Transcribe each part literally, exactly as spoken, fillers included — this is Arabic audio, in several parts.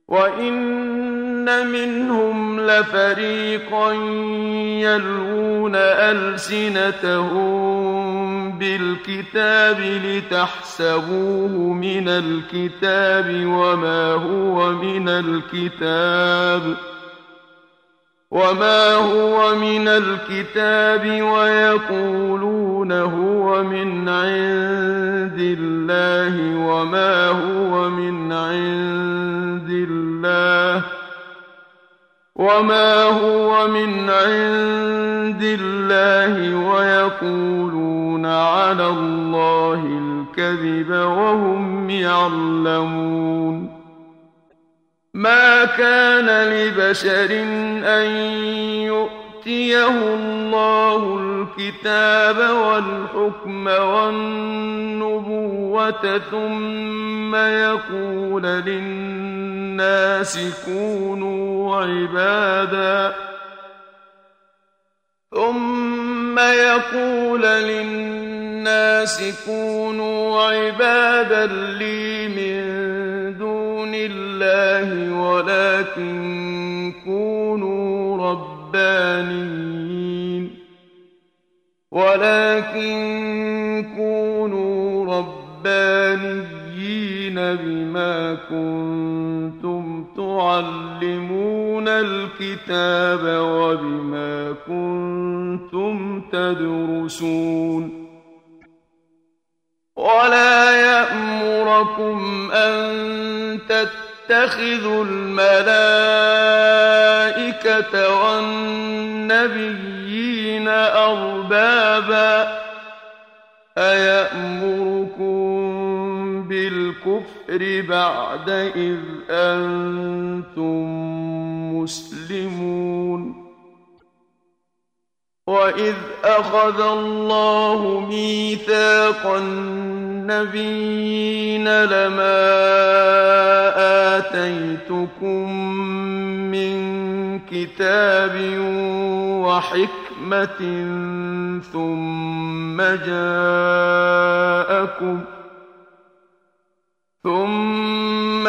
وَإِنَّ مِنْهُمْ لَفَرِيقًا يَلْوُونَ أَلْسِنَتَهُم بِالْكِتَابِ لِتَحْسَبُوهُ مِنَ الْكِتَابِ وَمَا هُوَ مِنَ الْكِتَابِ وَمَا هُوَ مِنَ الْكِتَابِ وَيَقُولُونَ هُوَ مِنْ عِندِ اللَّهِ وَمَا هُوَ مِنْ عِندِ اللَّهِ وَمَا هُوَ مِنْ عِندِ اللَّهِ وَيَقُولُونَ عَلَى اللَّهِ الْكَذِبَ وَهُمْ يَعْلَمُونَ مَا كَانَ لِبَشَرٍ أَن يُؤْتِيَهُ اللَّهُ الْكِتَابَ وَالْحُكْمَ وَالنُّبُوَّةَ ثُمَّ يَقُولَ لِلنَّاسِ كُونُوا عِبَادًا ثُمَّ يَقُولَ لِلنَّاسِ كُونُوا عِبَادًا لِّي مِن دُونِ اللَّهِ وَلَكِن كُونُوا رَبَّانِيِّينَ وَلَكِن كُونُوا رَبَّانِيِّينَ بِمَا كُنتُمْ تُعَلِّمُونَ الْكِتَابَ وَبِمَا كُنتُمْ تَدْرُسُونَ وَلَا يَأْمُرَكُمْ أَن تَتَّخِذُوا الْمَلَائِكَةَ وَالنَّبِيِّينَ أَرْبَابًا أَيَأْمُرُكُم بِالْكُفْرِ بَعْدَ إِذْ أَنتُم مُّسْلِمُونَ وَإِذْ أَخَذَ اللَّهُ مِيثَاقَ النَّبِيِّينَ لَمَا آتَيْتُكُم مِّن كِتَابٍ وَحِكْمَةٍ ثُمَّ جَاءَكُمْ ثُمَّ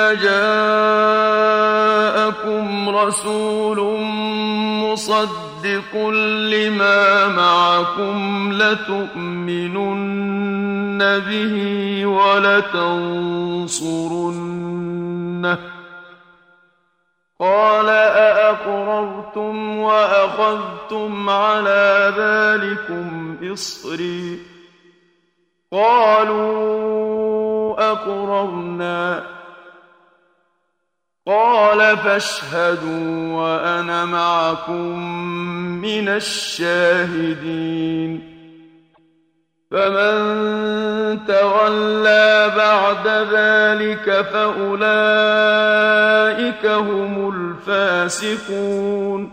جَاءَكُمْ رَسُولٌ مُّصَدِّقٌ لِّمَا مَعَكُمْ لَتُؤْمِنُنَّ بِهِ وَلَتَنصُرُنَّهُ قَالَ أَأَقْرَرْتُمْ وَأَخَذْتُمْ عَلَىٰ ذَٰلِكُمْ إِصْرِي قَالُوا أَقْرَرْنَا قَالَ فَاشْهَدُوا وَأَنَا مَعَكُم مِّنَ الشَّاهِدِينَ فَمَن تَوَلَّىٰ بَعْدَ ذَٰلِكَ فَأُولَٰئِكَ هُمُ الْفَاسِقُونَ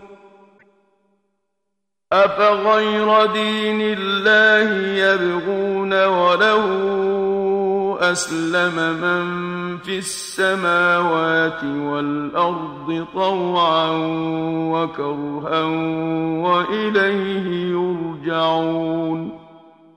أَفَغَيْرَ دِينِ اللَّهِ يَبْغُونَ وَلَهُ أَسْلَمَ مَن فِي السَّمَاوَاتِ وَالْأَرْضِ طَوْعًا وَكَرْهًا وَإِلَيْهِ يُرْجَعُونَ